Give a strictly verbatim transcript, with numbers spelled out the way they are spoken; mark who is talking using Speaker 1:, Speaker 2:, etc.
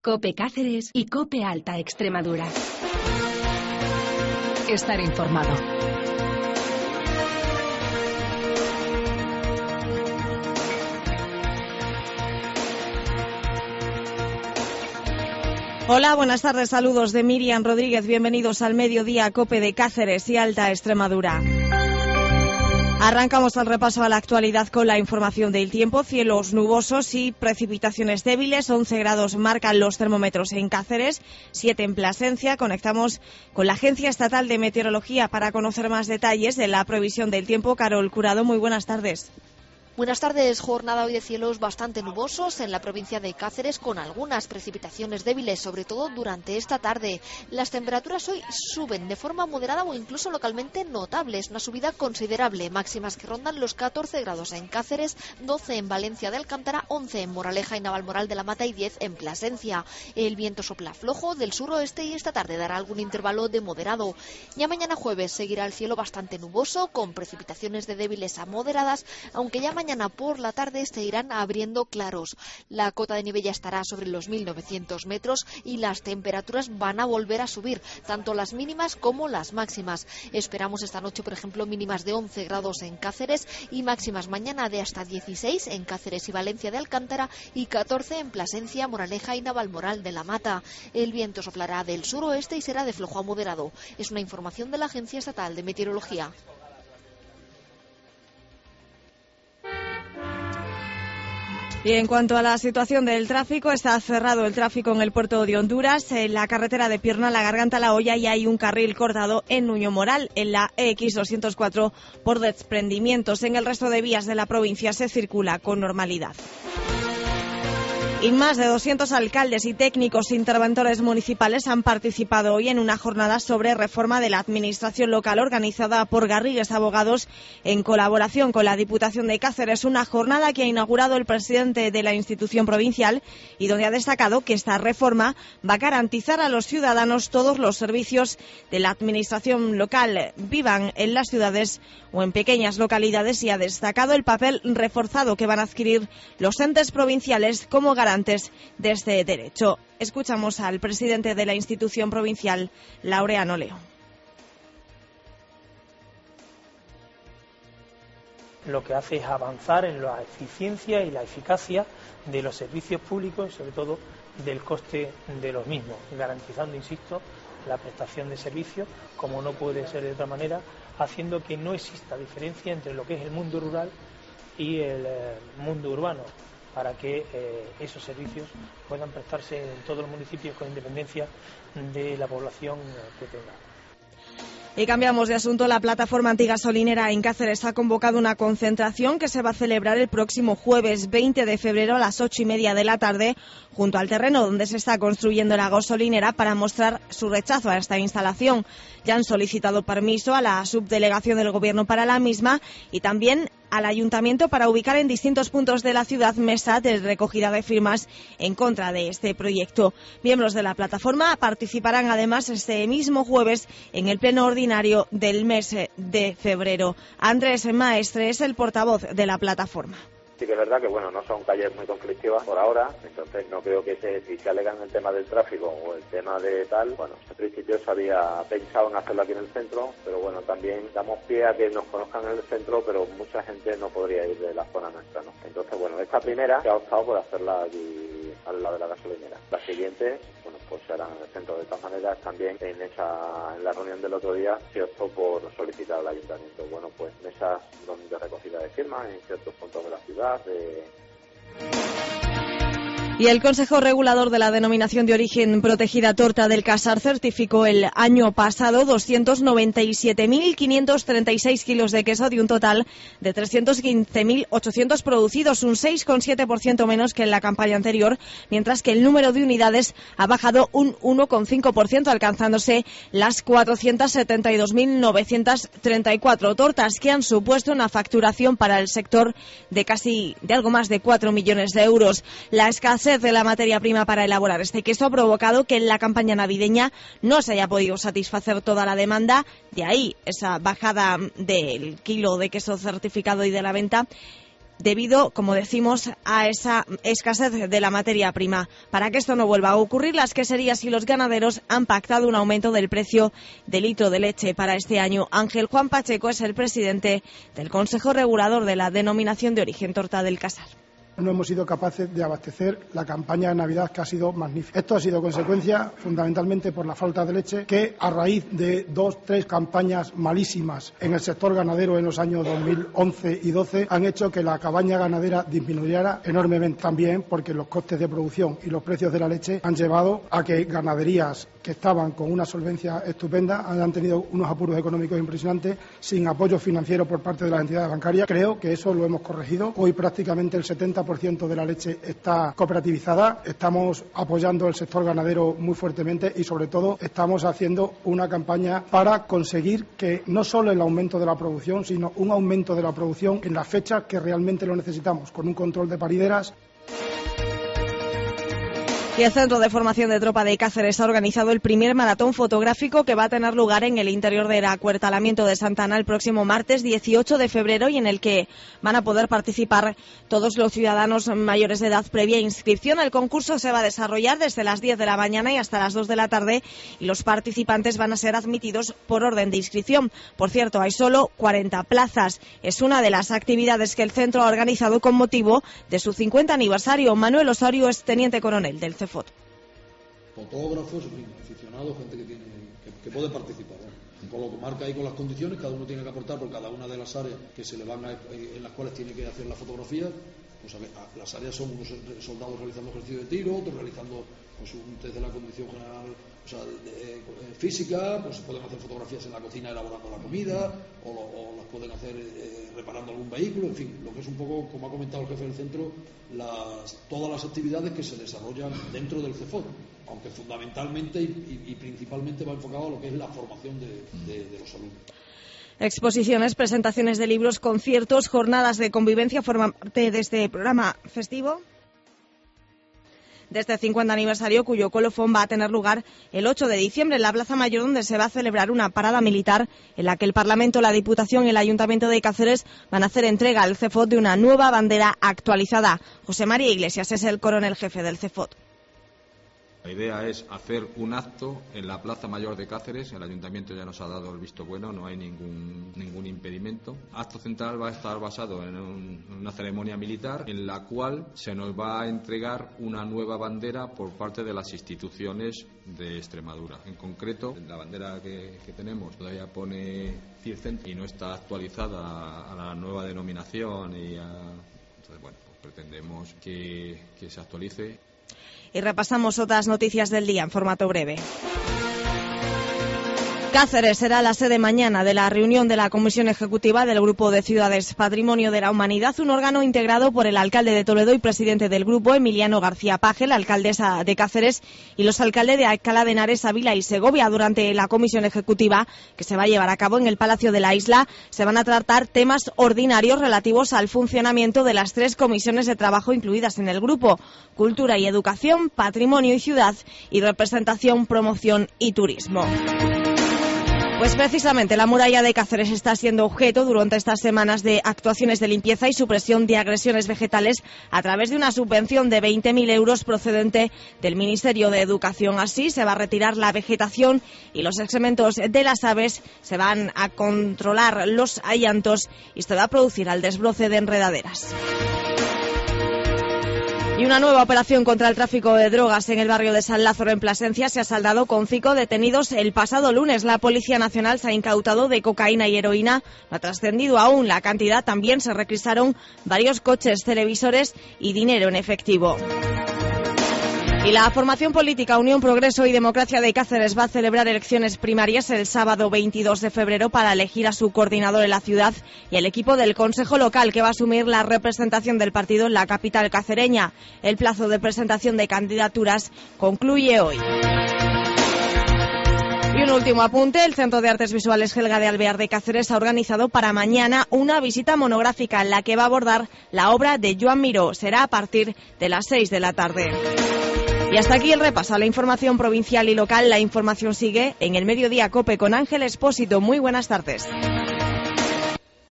Speaker 1: COPE Cáceres y COPE Alta Extremadura. Estar informado.
Speaker 2: Hola, buenas tardes, saludos de Miriam Rodríguez, bienvenidos al Mediodía COPE de Cáceres y Alta Extremadura. Arrancamos el repaso a la actualidad con la información del tiempo. Cielos nubosos y precipitaciones débiles. once grados marcan los termómetros en Cáceres, siete en Plasencia. Conectamos con la Agencia Estatal de Meteorología para conocer más detalles de la previsión del tiempo. Carol Curado, muy buenas tardes.
Speaker 3: Buenas tardes. Jornada hoy de cielos bastante nubosos en la provincia de Cáceres, con algunas precipitaciones débiles, sobre todo durante esta tarde. Las temperaturas hoy suben de forma moderada o incluso localmente notable. Es una subida considerable, máximas que rondan los catorce grados en Cáceres, doce en Valencia de Alcántara, once en Moraleja y Navalmoral de la Mata y diez en Plasencia. El viento sopla flojo del suroeste y esta tarde dará algún intervalo de moderado. Ya mañana jueves seguirá el cielo bastante nuboso, con precipitaciones de débiles a moderadas, aunque ya mañana Mañana por la tarde se irán abriendo claros. La cota de nieve ya estará sobre los mil novecientos metros y las temperaturas van a volver a subir, tanto las mínimas como las máximas. Esperamos esta noche, por ejemplo, mínimas de once grados en Cáceres y máximas mañana de hasta dieciséis en Cáceres y Valencia de Alcántara y catorce en Plasencia, Moraleja y Navalmoral de la Mata. El viento soplará del suroeste y será de flojo a moderado. Es una información de la Agencia Estatal de Meteorología.
Speaker 2: Y en cuanto a la situación del tráfico, está cerrado el tráfico en el puerto de Honduras, en la carretera de Pierna, La Garganta, La Hoya, y hay un carril cortado en Nuño Moral, en la E X doscientos cuatro, por desprendimientos. En el resto de vías de la provincia se circula con normalidad. Y más de doscientos alcaldes y técnicos interventores municipales han participado hoy en una jornada sobre reforma de la administración local organizada por Garrigues Abogados en colaboración con la Diputación de Cáceres. Una jornada que ha inaugurado el presidente de la institución provincial y donde ha destacado que esta reforma va a garantizar a los ciudadanos todos los servicios de la administración local, vivan en las ciudades o en pequeñas localidades, y ha destacado el papel reforzado que van a adquirir los entes provinciales como garantes de este derecho. Escuchamos al presidente de la institución provincial, Laureano León.
Speaker 4: Lo que hace es avanzar en la eficiencia y la eficacia de los servicios públicos, sobre todo del coste de los mismos, garantizando, insisto, la prestación de servicios, como no puede ser de otra manera, haciendo que no exista diferencia entre lo que es el mundo rural y el eh, mundo urbano, para que eh, esos servicios puedan prestarse en todos los municipios con independencia de la población que tengan.
Speaker 2: Y cambiamos de asunto. La plataforma antigasolinera en Cáceres ha convocado una concentración que se va a celebrar el próximo jueves veinte de febrero a las ocho y media de la tarde junto al terreno donde se está construyendo la gasolinera para mostrar su rechazo a esta instalación. Ya han solicitado permiso a la subdelegación del Gobierno para la misma y también al Ayuntamiento para ubicar en distintos puntos de la ciudad mesa de recogida de firmas en contra de este proyecto. Miembros de la plataforma participarán además este mismo jueves en el pleno ordinario del mes de febrero. Andrés Maestre es el portavoz de la plataforma.
Speaker 5: Sí que es verdad que bueno, no son calles muy conflictivas por ahora, entonces no creo que se, si se alegan el tema del tráfico o el tema de tal, bueno, en principio se había pensado en hacerlo aquí en el centro, pero bueno, también damos pie a que nos conozcan en el centro, pero mucha gente no podría ir de la zona nuestra, ¿no? Entonces bueno, esta primera se ha optado por hacerla allí al lado de la gasolinera. La siguiente, bueno, pues se hará en el centro. De todas maneras, también en esa en la reunión del otro día se optó por solicitar al ayuntamiento, bueno, pues mesas donde recogida de firmas en ciertos puntos de la ciudad. De...
Speaker 2: Y el Consejo Regulador de la Denominación de Origen Protegida Torta del Casar certificó el año pasado doscientos noventa y siete mil quinientos treinta y seis kilos de queso de un total de trescientos quince mil ochocientos producidos, un seis coma siete por ciento menos que en la campaña anterior, mientras que el número de unidades ha bajado un uno coma cinco por ciento, alcanzándose las cuatrocientos setenta y dos mil novecientos treinta y cuatro tortas, que han supuesto una facturación para el sector de casi de algo más de cuatro millones de euros. La escasez de la materia prima para elaborar este queso ha provocado que en la campaña navideña no se haya podido satisfacer toda la demanda, de ahí esa bajada del kilo de queso certificado y de la venta. debido, como decimos, a esa escasez de la materia prima. Para que esto no vuelva a ocurrir, las queserías y los ganaderos han pactado un aumento del precio del litro de leche para este año. Ángel Juan Pacheco es el presidente del Consejo Regulador de la Denominación de Origen Torta del Casal.
Speaker 6: No hemos sido capaces de abastecer la campaña de Navidad, que ha sido magnífica. Esto ha sido consecuencia fundamentalmente por la falta de leche, que a raíz de dos, tres campañas malísimas en el sector ganadero en los años dos mil once y doce han hecho que la cabaña ganadera disminuyera enormemente. También porque los costes de producción y los precios de la leche han llevado a que ganaderías que estaban con una solvencia estupenda hayan tenido unos apuros económicos impresionantes sin apoyo financiero por parte de las entidades bancarias. Creo que eso lo hemos corregido. Hoy prácticamente el setenta por ciento de la leche está cooperativizada. Estamos apoyando el sector ganadero muy fuertemente y sobre todo estamos haciendo una campaña para conseguir que no solo el aumento de la producción, sino un aumento de la producción en las fechas que realmente lo necesitamos, con un control de parideras.
Speaker 2: Y el Centro de Formación de Tropa de Cáceres ha organizado el primer maratón fotográfico que va a tener lugar en el interior del acuartelamiento de Santa Ana el próximo martes dieciocho de febrero y en el que van a poder participar todos los ciudadanos mayores de edad previa inscripción. El concurso se va a desarrollar desde las diez de la mañana y hasta las dos de la tarde y los participantes van a ser admitidos por orden de inscripción. Por cierto, hay solo cuarenta plazas. Es una de las actividades que el centro ha organizado con motivo de su cincuenta aniversario. Manuel Osorio es teniente coronel del C E F O T.
Speaker 7: Fotógrafos, en fin, aficionados, gente que tiene que, que puede participar, ¿no? Con lo que marca ahí con las condiciones, cada uno tiene que aportar por cada una de las áreas que se le van a, en las cuales tiene que hacer la fotografía. Pues a ver, a, las áreas son unos soldados realizando ejercicio de tiro, otros realizando pues, un test de la condición general, o sea, de, de, de, física, pues pueden hacer fotografías en la cocina elaborando la comida, o, lo, o las pueden hacer eh, reparando algún vehículo, en fin, lo que es un poco, como ha comentado el jefe del centro, las, todas las actividades que se desarrollan dentro del C E F O T, aunque fundamentalmente y, y, y principalmente va enfocado a lo que es la formación de, de, de los alumnos.
Speaker 2: Exposiciones, presentaciones de libros, conciertos, jornadas de convivencia forman parte de este programa festivo de este cincuenta aniversario, cuyo colofón va a tener lugar el ocho de diciembre en la Plaza Mayor, donde se va a celebrar una parada militar en la que el Parlamento, la Diputación y el Ayuntamiento de Cáceres van a hacer entrega al C E F O T de una nueva bandera actualizada. José María Iglesias es el coronel jefe del C E F O T.
Speaker 8: La idea es hacer un acto en la Plaza Mayor de Cáceres. El Ayuntamiento ya nos ha dado el visto bueno, no hay ningún, ningún impedimento. Acto central va a estar basado en un, una ceremonia militar en la cual se nos va a entregar una nueva bandera por parte de las instituciones de Extremadura. En concreto, la bandera que, que tenemos todavía pone Circent y no está actualizada a, a la nueva denominación. Y a, entonces, bueno, pues pretendemos que, que se actualice.
Speaker 2: Y repasamos otras noticias del día en formato breve. Cáceres será la sede mañana de la reunión de la Comisión Ejecutiva del Grupo de Ciudades Patrimonio de la Humanidad, un órgano integrado por el alcalde de Toledo y presidente del grupo, Emiliano García Paje, la alcaldesa de Cáceres y los alcaldes de Alcalá de Henares, Ávila y Segovia. Durante la Comisión Ejecutiva, que se va a llevar a cabo en el Palacio de la Isla, se van a tratar temas ordinarios relativos al funcionamiento de las tres comisiones de trabajo incluidas en el grupo: Cultura y Educación, Patrimonio y Ciudad y Representación, Promoción y Turismo. Pues precisamente la muralla de Cáceres está siendo objeto durante estas semanas de actuaciones de limpieza y supresión de agresiones vegetales a través de una subvención de veinte mil euros procedente del Ministerio de Educación. Así se va a retirar la vegetación y los excrementos de las aves, se van a controlar los ayantos y se va a producir el desbroce de enredaderas. Y una nueva operación contra el tráfico de drogas en el barrio de San Lázaro, en Plasencia, se ha saldado con cinco detenidos el pasado lunes. La Policía Nacional se ha incautado de cocaína y heroína. No ha trascendido aún la cantidad. También se requisaron varios coches, televisores y dinero en efectivo. Y la formación política Unión, Progreso y Democracia de Cáceres va a celebrar elecciones primarias el sábado veintidós de febrero para elegir a su coordinador en la ciudad y el equipo del Consejo Local, que va a asumir la representación del partido en la capital cacereña. El plazo de presentación de candidaturas concluye hoy. Y un último apunte, el Centro de Artes Visuales Helga de Alvear de Cáceres ha organizado para mañana una visita monográfica en la que va a abordar la obra de Joan Miró. Será a partir de las seis de la tarde. Y hasta aquí el repaso a la información provincial y local. La información sigue en el Mediodía COPE con Ángel Expósito. Muy buenas tardes.